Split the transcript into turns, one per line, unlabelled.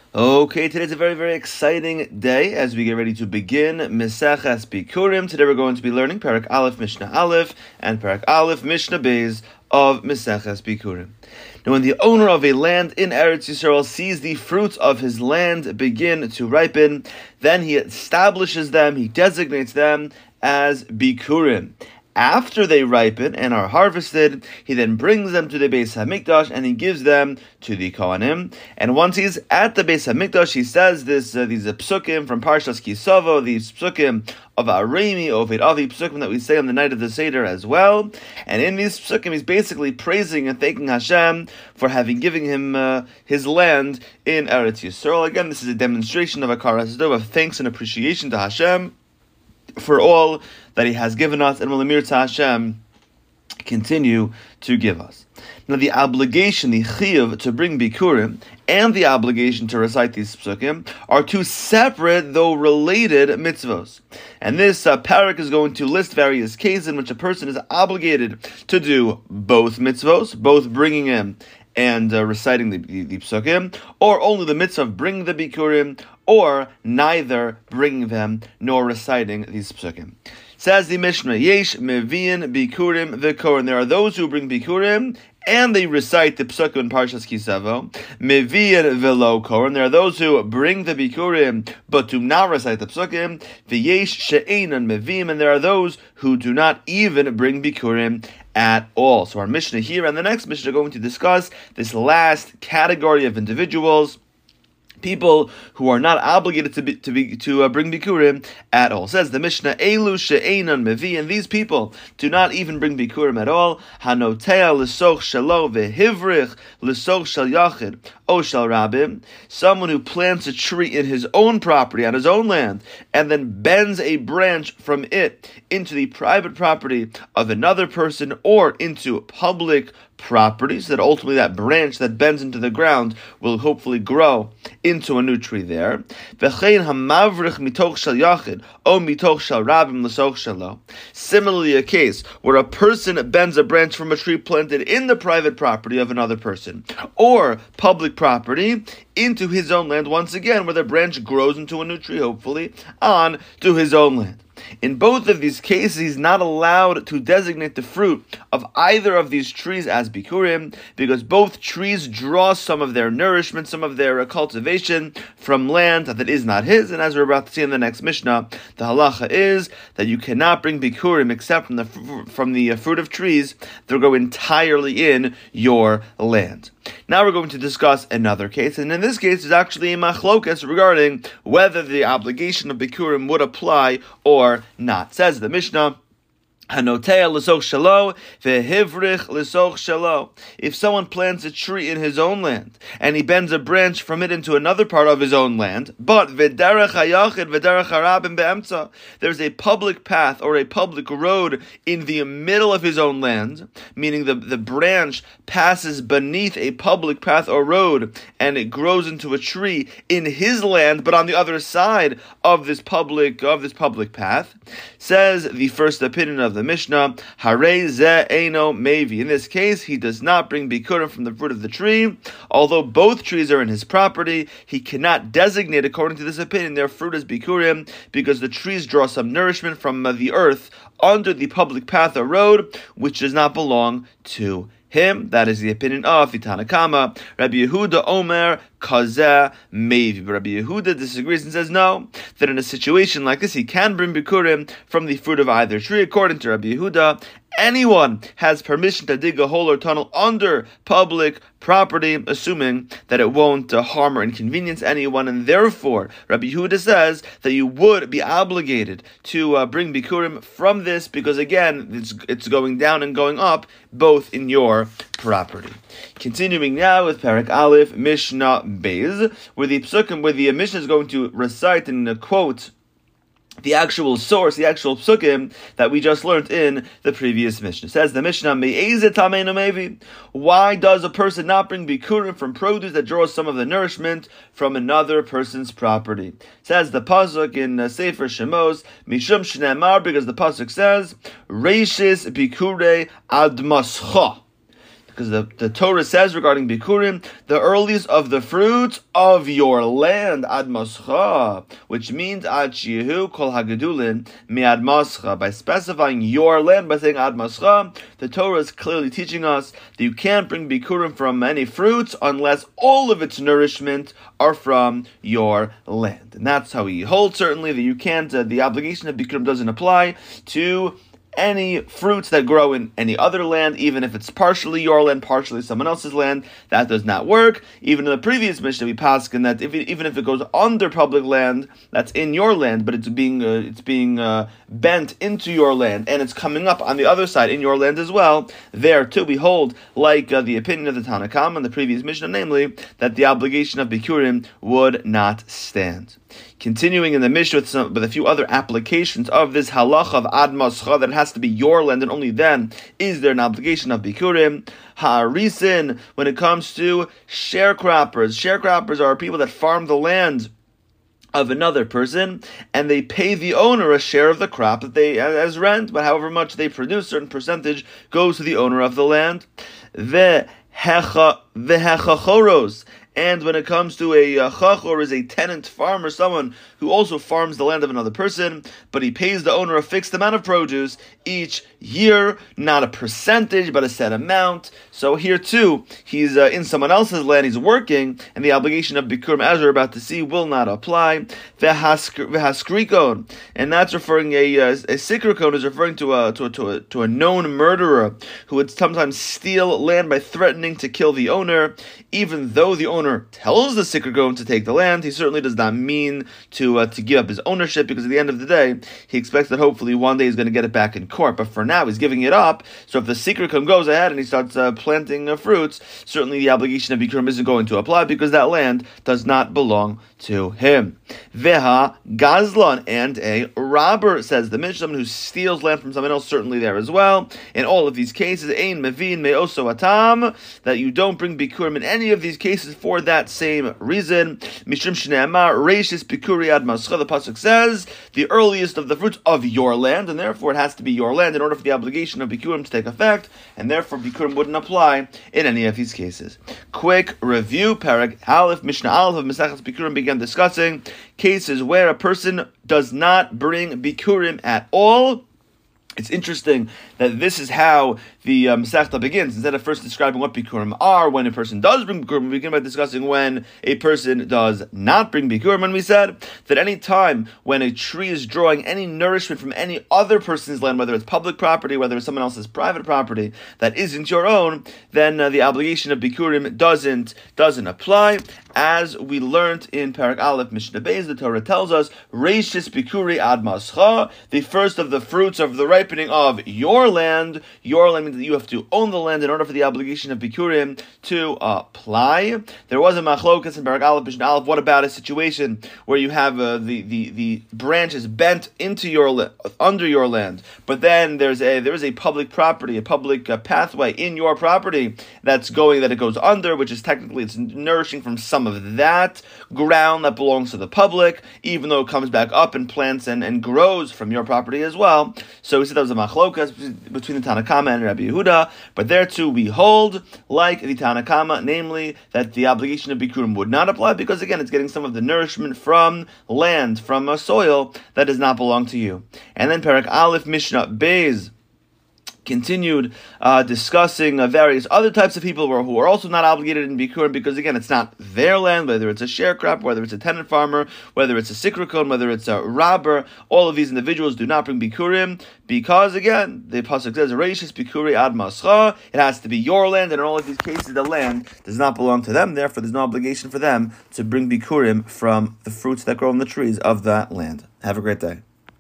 Okay, today's a very, very exciting day as we get ready to begin Meseches Bikurim. Today we're going to be learning Parak Aleph Mishnah Aleph and Parak Aleph Mishnah Beis of Meseches Bikurim. Now, when the owner of a land in Eretz Yisrael sees the fruits of his land begin to ripen, then he establishes them, he designates them as Bikurim. After they ripen and are harvested, he then brings them to the Beis HaMikdash and he gives them to the Kohanim. And once he's at the Beis HaMikdash, he says these psukim from Parshas Kisavo, these psukim of Arimi, Oved Avi, psukim that we say on the night of the Seder as well. And in these psukim, he's basically praising and thanking Hashem for having given him his land in Eretz Yisrael. Again, this is a demonstration of Hakaras Tov, of thanks and appreciation to Hashem for all that he has given us, and will Amir to Hashem continue to give us. Now, the obligation, the chiyuv, to bring bikurim, and the obligation to recite these psukim are two separate, though related, mitzvos. And this parak is going to list various cases in which a person is obligated to do both mitzvos, both bringing in and reciting the psukim, or only the mitzvah of bringing the bikurim, or neither bringing them nor reciting these psukim. Says the Mishnah, Yesh meviin bikurim v'korin. There are those who bring bikurim and they recite the psukim in Parshas Kisavo. Meviin v'lo korin. There are those who bring the bikurim but do not recite the psukim. V'yesh she'enan meviim. And there are those who do not even bring bikurim at all. So our Mishnah here and the next Mishnah are going to discuss this last category of individuals, people who are not obligated to bring bikurim at all. Says the Mishnah, Elu she'enan mevi, and these people do not even bring bikurim at all. Hanotea l'soch shelo vehivrich l'soch shel yachid o shel rabim. Someone who plants a tree in his own property, on his own land, and then bends a branch from it into the private property of another person or into public property, so that ultimately that branch that bends into the ground will hopefully grow into a new tree there. Similarly, a case where a person bends a branch from a tree planted in the private property of another person or public property into his own land, once again, where the branch grows into a new tree, hopefully, on to his own land. In both of these cases, he's not allowed to designate the fruit of either of these trees as bikurim, because both trees draw some of their nourishment, some of their cultivation from land that is not his. And as we're about to see in the next Mishnah, the halacha is that you cannot bring bikurim except from the fruit of trees that grow entirely in your land. Now we're going to discuss another case, and in this case, there's actually a machlokas regarding whether the obligation of bikurim would apply or not. Says the Mishnah, Hanotea l'soch shelo vehivrich l'soch shelo. If someone plants a tree in his own land and he bends a branch from it into another part of his own land, but v'derech hayachid v'derech harabim be'emtza, there's a public path or a public road in the middle of his own land, meaning the branch passes beneath a public path or road and it grows into a tree in his land, but on the other side of this public path. Says the first opinion of the Mishnah, Harei ze eino mevi. In this case, he does not bring bikurim from the fruit of the tree. Although both trees are in his property, he cannot designate, according to this opinion, their fruit as bikurim, because the trees draw some nourishment from the earth under the public path or road, which does not belong to him. That is the opinion of Tanna Kama. Rabbi Yehuda Omer Kazeh Mevi. But Rabbi Yehuda disagrees and says no, that in a situation like this, he can bring bikurim from the fruit of either tree. According to Rabbi Yehuda, anyone has permission to dig a hole or tunnel under public property, assuming that it won't harm or inconvenience anyone, and therefore Rabbi Yehuda says that you would be obligated to bring bikurim from this, because again, it's going down and going up both in your property. Continuing now with Parak Aleph Mishnah Beis, where the Mishnah is going to recite and quote the actual source, the actual psukim that we just learned in the previous Mishnah. Says the Mishnah, why does a person not bring bikurim from produce that draws some of the nourishment from another person's property? Says the pasuk in Sefer Shemos, Mishum Shneimar, because the pasuk says, Reishis bikure admascha. because the Torah says regarding Bikurim, the earliest of the fruits of your land, Ad Mascha, which means Ad Shihu Kol Hagadulin Mi'ad Mascha. By specifying your land, by saying Ad Mascha, the Torah is clearly teaching us that you can't bring Bikurim from any fruits unless all of its nourishment are from your land. And that's how he holds, certainly, that you can't, the obligation of Bikurim doesn't apply to any fruits that grow in any other land, even if it's partially your land, partially someone else's land. That does not work. Even in the previous Mishnah, we paskin that even if it goes under public land, that's in your land, but it's being bent into your land, and it's coming up on the other side in your land as well. There too, we hold like the opinion of the Tanna Kama in the previous Mishnah, namely that the obligation of Bikurim would not stand. Continuing in the Mishnah with a few other applications of this halacha of Ad Mascha, that it has to be your land, and only then is there an obligation of Bikurim. Ha'arisin, when it comes to sharecroppers. Sharecroppers are people that farm the land of another person, and they pay the owner a share of the crop that they as rent, but however much they produce, a certain percentage goes to the owner of the land. Vehechachoros. And when it comes to a chachor, is a tenant farmer, someone who also farms the land of another person, but he pays the owner a fixed amount of produce each year, not a percentage, but a set amount. So here too, he's in someone else's land, he's working, and the obligation of Bikurim, as we're about to see, will not apply. V'haskrikon, and that's referring a sikrikon is referring to a known murderer who would sometimes steal land by threatening to kill the owner, even though the owner tells the sikrikon to take the land. He certainly does not mean to give up his ownership, because at the end of the day, he expects that hopefully one day he's going to get it back in court. But for now, he's giving it up. So if the sikrikon goes ahead and he starts planting fruits, certainly the obligation of Bikurim isn't going to apply, because that land does not belong to him. Veha Gazlan, and a robber, says the Mishnah, someone who steals land from someone else, certainly there as well. In all of these cases, Ein Mevin Me'oso Atam, that you don't bring Bikurim in any of these cases for that same reason. Mishum Shneamar Reishis Bikuri Ad Mascha, the pasuk says, the earliest of the fruits of your land, and therefore it has to be your land in order for the obligation of Bikurim to take effect, and therefore Bikurim wouldn't apply in any of these cases. Quick review, Parag Aleph, Mishnah Aleph of Mesechus Bikurim began discussing cases where a person does not bring Bikurim at all. It's interesting that this is how the Masechta begins. Instead of first describing what Bikurim are, when a person does bring Bikurim, we begin by discussing when a person does not bring Bikurim. And we said that any time when a tree is drawing any nourishment from any other person's land, whether it's public property, whether it's someone else's private property that isn't your own, then the obligation of Bikurim doesn't apply. As we learned in Parak Aleph Mishnah Beis, the Torah tells us, Reishis Bikuri Ad Mascha, the first of the fruits of the ripening of your land. Your land means that you have to own the land in order for the obligation of Bikurim to apply. There was a machlokas in Parak Aleph Mishnah Aleph. What about a situation where you have the branches bent into your under your land, but then there is a public property, a public pathway in your property that it goes under, which is technically it's nourishing from some of that ground that belongs to the public, even though it comes back up and plants and grows from your property as well. So we said that was a machlokas between the Tanna Kama and Rabbi Yehuda, but there too we hold like the Tanna Kama, namely that the obligation of Bikurim would not apply, because again it's getting some of the nourishment from land, from a soil that does not belong to you. And then Parak Aleph Mishnah Beis continued discussing various other types of people who are also not obligated in Bikurim, because again, it's not their land, whether it's a sharecropper, whether it's a tenant farmer, whether it's a sikrikon, whether it's a robber. All of these individuals do not bring Bikurim, because again, the pasuk says, Reishis Bikuri Ad Mascha, it has to be your land, and in all of these cases, the land does not belong to them, therefore there's no obligation for them to bring Bikurim from the fruits that grow on the trees of that land. Have a great day.